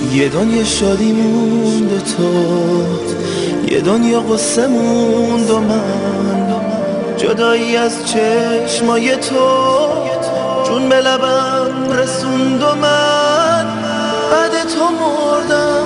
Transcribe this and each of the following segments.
یه دنیا شادی موند و تو، یه دنیا قصه موند و من، جدایی از چشمای تو جون به لبم رسوند و من بعد تو مردم.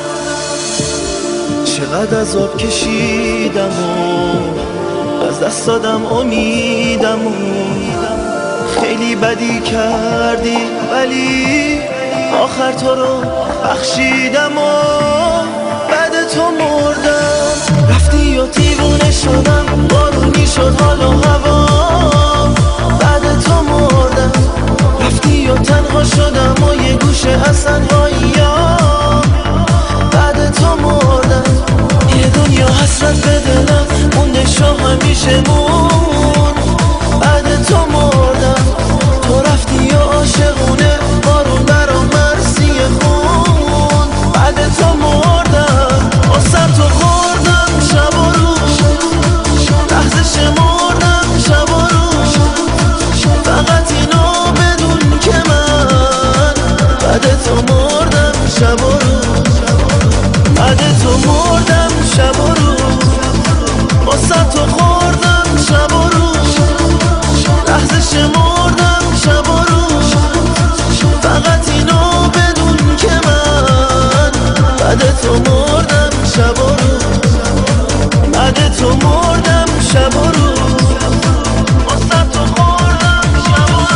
چقدر عذاب کشیدم و از دست دادم امیدم و خیلی بدی کردی ولی آخر تو رو بخشیدم و بعد تو مردم. رفتی و دیوونه شدم، بارونی شد حال و هوا، بعد تو مردم. رفتی و تنها شدم و یه گوشه از تنهایی‌ها، بعد تو مردم. یه دنیا حسرت به دلم مونده شو همیشه مون، بعد تو مردم. تو رفتی و عاشقونه بارون برام مرسی خون، بعد تو مردم. آسر تو خوردم شب و روز، لحظه شمردم شب و روز، فقط اینو بدون که من بعد تو مردم شب و روز، بعد تو مردم شب و روز. آسر تو خوردم شب و روز، لحظه شمردم شب و روز، فقط اینو بدون که من بعد تو مردم شب و روز، بعد تو مردم شب و روز. واسه تو خوردم شب و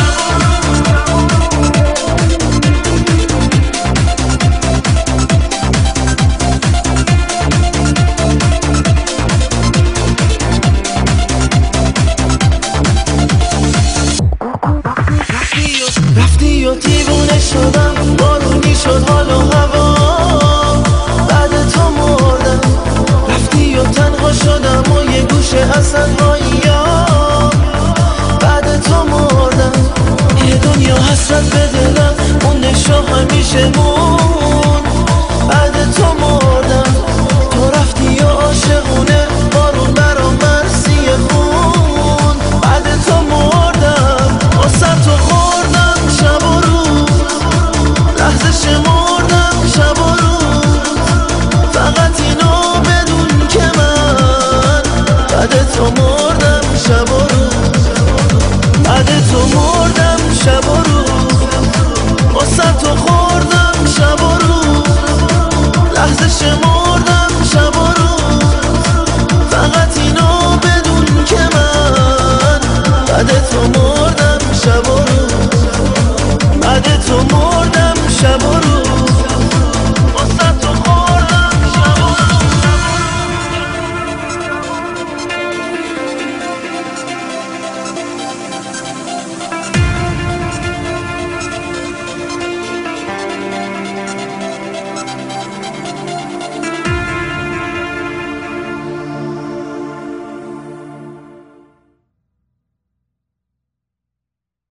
رفتی و دیوونه شدم، بارونی شد حال و هوا، بعد تو مردم. رفتی و تنها شدم و یه گوشه از تنهایی‌ها، بعد تو مردم. یه دنیا حسرت به دلم مونده شو همیشه مون، بعد تو مردم. تو رفتی و عاشقونه بارون برام مرسی خون، بعد تو مردم. آسر تو خوردم شب و روز، لحظه شمردم شب و روز، فقط اینو بدون که من بعد تو مردم شب و روز، بعد تو مردم شب و روز.